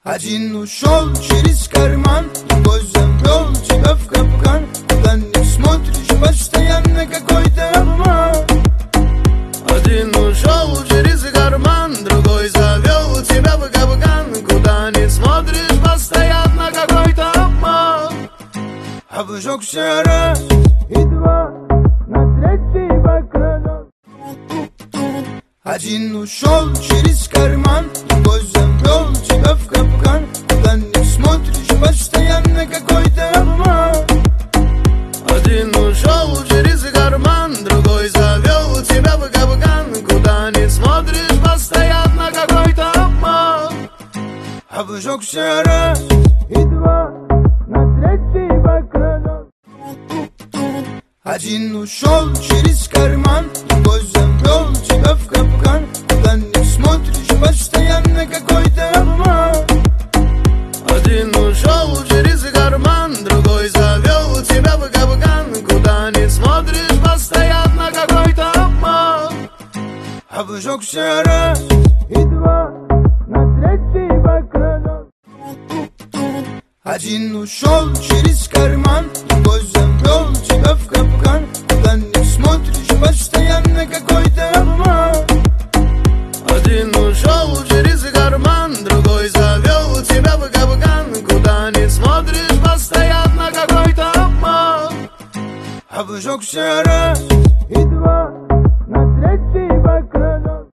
Один ушел через карман, другой завел тебя в капкан. Куда не смотришь, постоянно какой-то обман. Один ушел через карман, другой завел тебя в капкан. Куда не смотришь, постоянно какой-то обман. Обжегся раз и два, на третий бокал. Один ушел через карман, другой завел тебя в капкан. Куда не смотришь, постоянно какой-то обман. Один ушел через карман, другой завел тебя в капкан. Куда не смотришь, постоянно какой-то обман. Обжегся раз и два, на третий бокал. Один ушел через карман, другой завел тебя в капкан. Куда не смотришь, постоянно какой-то обман. Один ушел через карман, другой завел тебя в капкан. Куда не смотришь, постоянно какой-то обман. Обжегся раз и два, на третий бокал. Один ушел через карман, другой завел тебя в капкан. Куда не смотришь, постоянно какой-то обман. Обжегся раз и два, на третий бокал. Один ушел через карман, другой завел тебя в капкан. Куда не смотришь, постоянно какой-то обман. Обжегся раз и два, на третий бокал. Один ушел через карман, другой завел тебя в капкан. Куда не смотришь, постоянно какой-то обман. Один ушел через карман, другой завел тебя в капкан. Куда не смотришь, постоянно какой-то обман. Обжегся раз и два, на третий